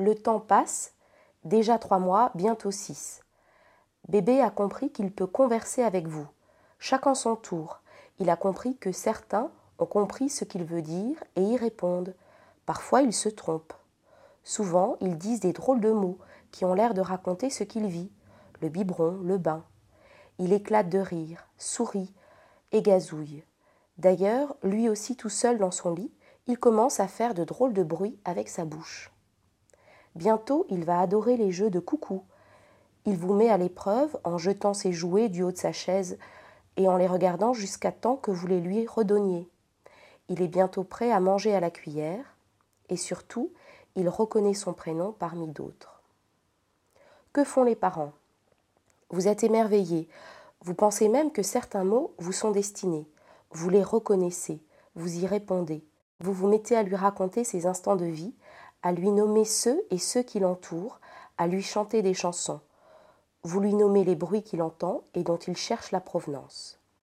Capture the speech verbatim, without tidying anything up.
Le temps passe, déjà trois mois, bientôt six. Bébé a compris qu'il peut converser avec vous, chacun son tour. Il a compris que certains ont compris ce qu'il veut dire et y répondent. Parfois, il se trompe. Souvent, ils disent des drôles de mots qui ont l'air de raconter ce qu'il vit. Le biberon, le bain. Il éclate de rire, sourit et gazouille. D'ailleurs, lui aussi tout seul dans son lit, il commence à faire de drôles de bruits avec sa bouche. Bientôt, il va adorer les jeux de coucou. Il vous met à l'épreuve en jetant ses jouets du haut de sa chaise et en les regardant jusqu'à temps que vous les lui redonniez. Il est bientôt prêt à manger à la cuillère et surtout, il reconnaît son prénom parmi d'autres. Que font les parents ? Vous êtes émerveillés. Vous pensez même que certains mots vous sont destinés. Vous les reconnaissez, vous y répondez. Vous vous mettez à lui raconter ses instants de vie, à lui nommer ceux et ceux qui l'entourent, à lui chanter des chansons. Vous lui nommez les bruits qu'il entend et dont il cherche la provenance.